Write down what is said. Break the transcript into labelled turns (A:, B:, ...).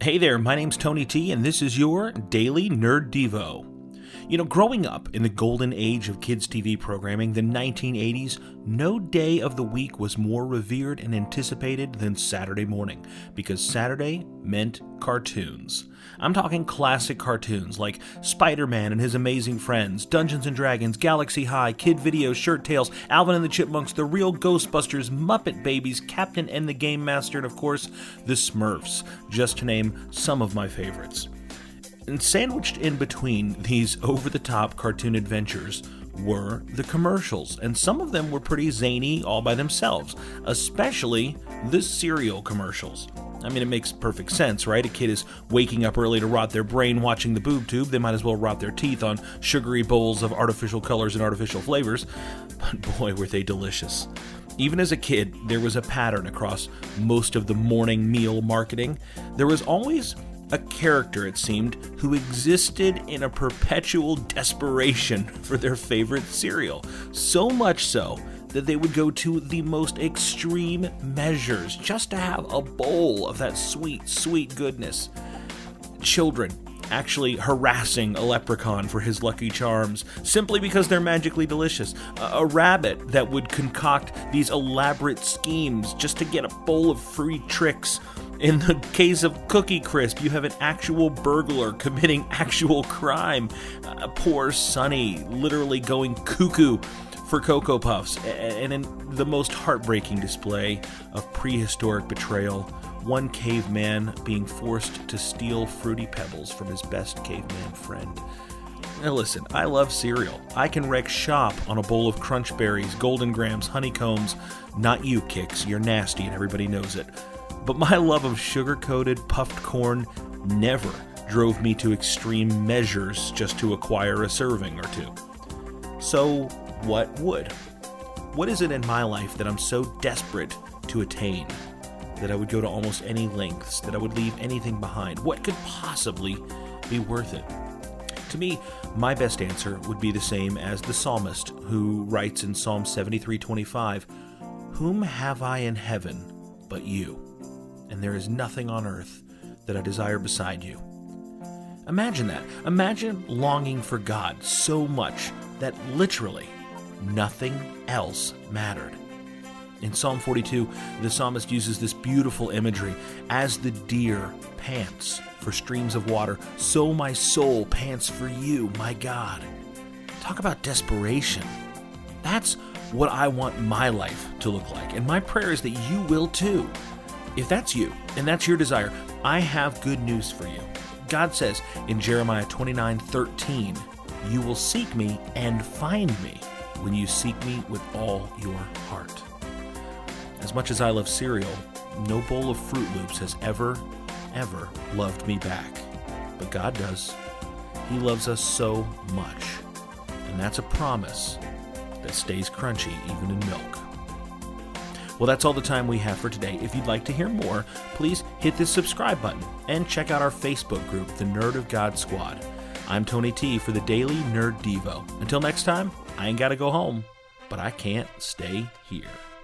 A: Hey there, my name's Tony T, and this is your Daily Nerd Devo. You know, growing up in the golden age of kids' TV programming, the 1980s, no day of the week was more revered and anticipated than Saturday morning, because Saturday meant cartoons. I'm talking classic cartoons like Spider-Man and His Amazing Friends, Dungeons & Dragons, Galaxy High, Kid Video, Shirt Tales, Alvin and the Chipmunks, The Real Ghostbusters, Muppet Babies, Captain and the Game Master, and of course, The Smurfs, just to name some of my favorites. And sandwiched in between these over-the-top cartoon adventures were the commercials, and some of them were pretty zany all by themselves, especially the cereal commercials. I mean, it makes perfect sense, right? A kid is waking up early to rot their brain watching the boob tube. They might as well rot their teeth on sugary bowls of artificial colors and artificial flavors. But boy, were they delicious. Even as a kid, there was a pattern across most of the morning meal marketing. There was always a character, it seemed, who existed in a perpetual desperation for their favorite cereal. So much so that they would go to the most extreme measures just to have a bowl of that sweet, sweet goodness. Children actually harassing a leprechaun for his Lucky Charms simply because they're magically delicious. A rabbit that would concoct these elaborate schemes just to get a bowl of free tricks. In the case of Cookie Crisp, you have an actual burglar committing actual crime. Poor Sonny literally going cuckoo for Cocoa Puffs. And in the most heartbreaking display of prehistoric betrayal, one caveman being forced to steal Fruity Pebbles from his best caveman friend. Now listen, I love cereal. I can wreck shop on a bowl of Crunch Berries, Golden Grams, Honeycombs. Not you, Kix. You're nasty and everybody knows it. But my love of sugar-coated puffed corn never drove me to extreme measures just to acquire a serving or two. So what would? What is it in my life that I'm so desperate to attain that I would go to almost any lengths, that I would leave anything behind? What could possibly be worth it? To me, my best answer would be the same as the psalmist who writes in Psalm 73:25, "Whom have I in heaven but you? And there is nothing on earth that I desire beside you." Imagine that. Imagine longing for God so much that literally nothing else mattered. In Psalm 42, the psalmist uses this beautiful imagery. As the deer pants for streams of water, so my soul pants for you, my God. Talk about desperation. That's what I want my life to look like. And my prayer is that you will too. If that's you, and that's your desire, I have good news for you. God says in Jeremiah 29:13, "You will seek me and find me when you seek me with all your heart." As much as I love cereal, no bowl of Fruit Loops has ever loved me back. But God does. He loves us so much. And that's a promise that stays crunchy even in milk. Well, that's all the time we have for today. If you'd like to hear more, please hit the subscribe button and check out our Facebook group, the Nerd of God Squad. I'm Tony T for the Daily Nerd Devo. Until next time, I ain't gotta go home, but I can't stay here.